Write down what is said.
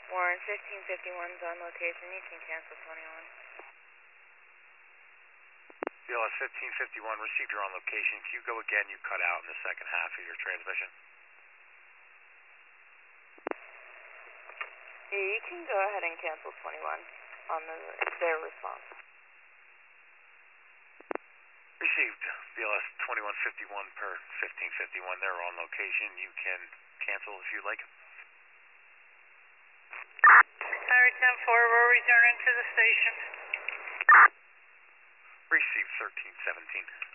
Warren, 1551's on location. You can cancel 21. BLS 1551, received your on location. If you go again, you cut out in the second half of your transmission. Yeah, you can go ahead and cancel 21 on their response. Received BLS 2151 per 1551. They're on location. You can cancel if you like. Tower 10-4, we're returning to the station. Received 1317.